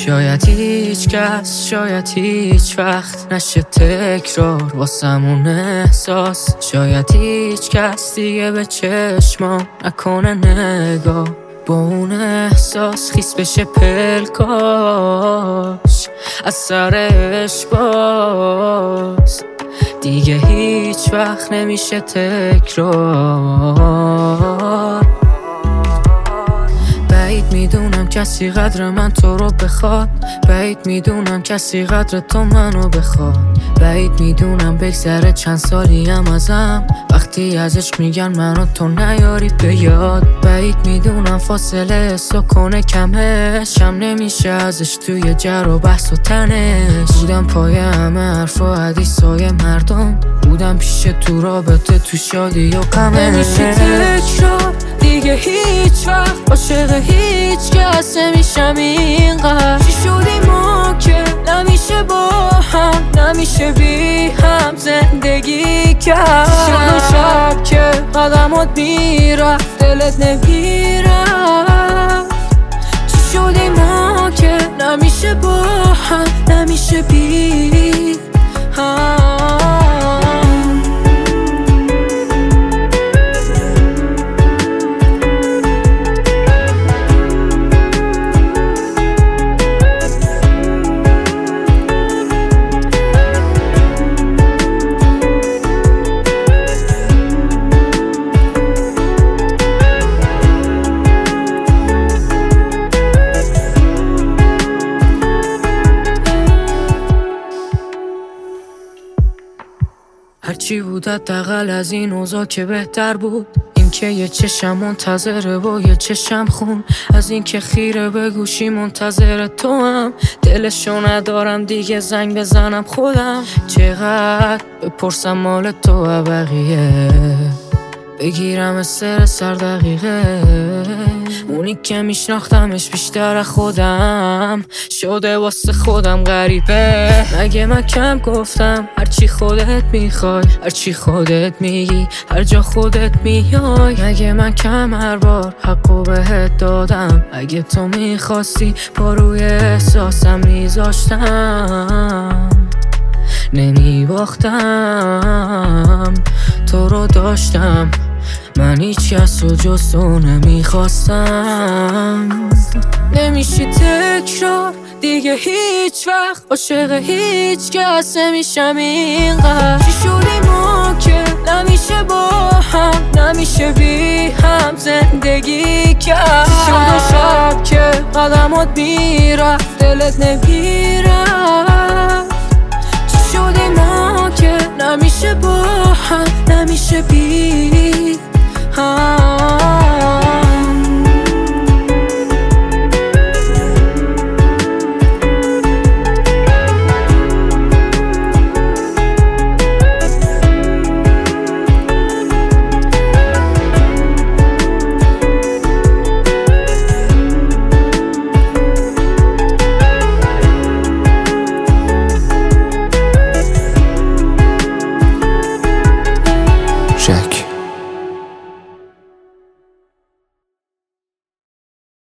شاید هیچ کس، شاید هیچ وقت نشه تکرار واسمون احساس. شاید هیچ کس دیگه به چشمام نکنه نگاه با اون احساس خیس بشه پلکاش از سرش باز. دیگه هیچ وقت نمیشه تکرار. بعید میدونم کسی قدر من تو رو بخواد، بعید میدونم کسی قدر تو منو بخواد. بعید میدونم بگذره چند سالی هم ازم وقتی ازش میگن منو تو نیاری به یاد. بعید میدونم فاصله حسو کنه کمش هم نمیشه ازش توی جر و بحث و تنش. بودم پای همه حرف و حدیثای مردم، بودم پیش تو رابطه تو شادی و غمش. نمیشه تکرار دیگه هیچ وقت عاشق هیچ کس نمیشم اینقدر. چی شدی ما که نمیشه با هم، نمیشه بی هم زندگی کرد. چی شد اون شب که قدمات میرفت دلت نمیرفت. چی شدی ما که نمیشه با هم، نمیشه بی هم. هرچی بود حداقل از این اوضاع که بهتر بود. این که یه چشم منتظره با یه چشم خون، از این که خیره به گوشی منتظر تو هم. دلشو ندارم دیگه زنگ بزنم خودم، چقدر بپرسم مال تو و بقیه، بگیرم استر سر دقیقه. اونی که میشناختمش بیشتر خودم شده واسه خودم غریبه. مگه من کم گفتم هرچی خودت میخوای، هرچی خودت میگی، هر جا خودت میای. مگه من کم هر بار حقو بهت دادم، اگه تو میخواستی پا روی احساسم میذاشتم نمیباختم. تو رو داشتم من هیچ کس رو جز تو نمیخواستم. نمیشی تکرار دیگه هیچ وقت عاشق هیچ کس نمیشم اینقدر. چی شدی ما که نمیشه با هم، نمیشه بی هم زندگی کرد. چی شد اون شب که قدمات میرفت دلت نمیرفت. چی شدی ما که نمیشه با هم، نمیشه بی